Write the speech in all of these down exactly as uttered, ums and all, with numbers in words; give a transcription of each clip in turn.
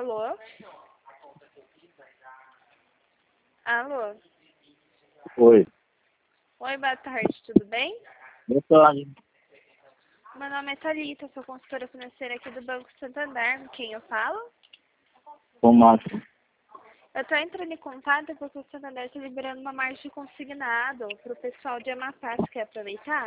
Alô? Alô? Oi. Oi, boa tarde, tudo bem? Boa tarde. Meu nome é Thalita, sou consultora financeira aqui do Banco Santander. Com quem eu falo? Com o Márcio. Eu estou entrando em contato porque o Santander está liberando uma margem consignado para o pessoal de Amapá. Você quer aproveitar?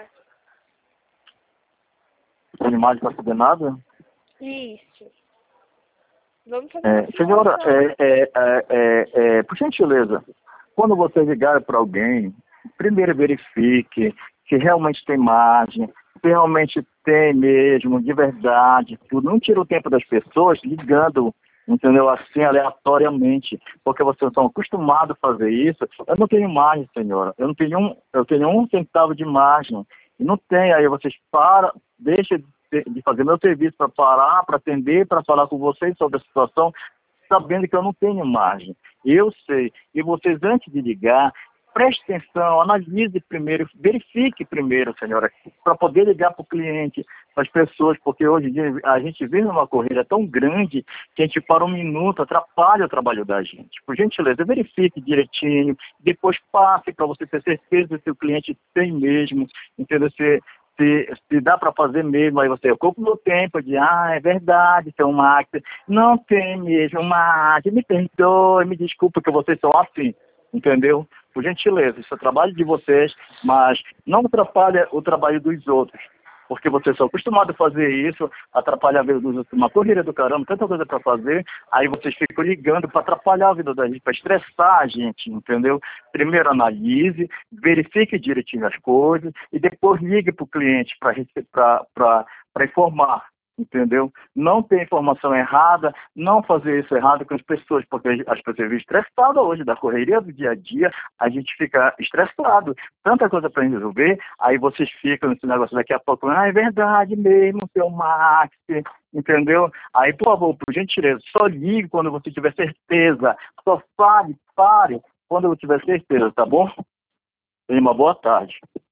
Animais para saber nada? Isso. Vamos fazer É, uma senhora, simulação. é, é, é, é, é, por gentileza, quando você ligar para alguém, primeiro verifique se realmente tem margem, se realmente tem mesmo, de verdade, tudo. Não tira o tempo das pessoas ligando, entendeu? Assim, aleatoriamente, porque vocês estão acostumados a fazer isso. Eu não tenho margem, senhora. Eu não tenho um, eu tenho um centavo de margem. E não tem, aí vocês param, deixam de fazer meu serviço para parar, para atender, para falar com vocês sobre a situação, sabendo que eu não tenho margem. Eu sei. E vocês, antes de ligar, preste atenção, analise primeiro, verifique primeiro, senhora, para poder ligar para o cliente, para as pessoas, porque hoje em dia a gente vive numa corrida tão grande que a gente para um minuto, atrapalha o trabalho da gente. Por gentileza, verifique direitinho, depois passe para você ter certeza se o cliente tem mesmo, entendeu? Se Se, se dá para fazer mesmo, aí você ocupa o meu tempo de, ah, é verdade, seu Max, não tem mesmo, Max, me perdoe, me desculpe que vocês são assim, entendeu? Por gentileza, isso é trabalho de vocês, mas não atrapalha o trabalho dos outros, porque vocês são acostumados a fazer isso, atrapalhar a vida dos outros, uma corrida do caramba, tanta coisa para fazer, aí vocês ficam ligando para atrapalhar a vida da gente, para estressar a gente, entendeu? Primeiro analise, verifique direitinho as coisas e depois ligue para o cliente para informar, entendeu? Não ter informação errada, não fazer isso errado com as pessoas, porque as pessoas vivem estressadas hoje, da correria do dia a dia, a gente fica estressado, tanta coisa para resolver, aí vocês ficam nesse negócio daqui a pouco, ah, é verdade mesmo, seu Max, entendeu? Aí, por favor, por gentileza, só ligue quando você tiver certeza, só fale, pare, quando eu tiver certeza, tá bom? Tenha uma boa tarde.